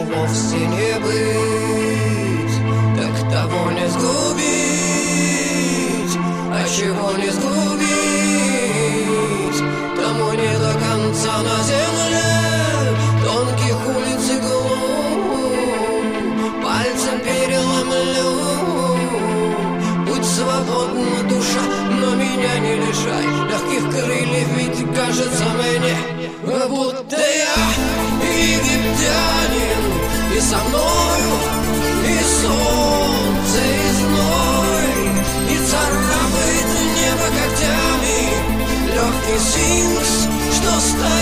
тому вовсе не быть. Так того не сгубить, а чего не сгубить, тому не до конца на земле тонких улиц и глубь. Пальцем переломлю, будь свободна душа, но меня не лишай легких крыльев, ведь кажется мне, будто я египтянин, и со мною и солнце, и зной, и царапает небо когтями легкий сфинкс, что стоит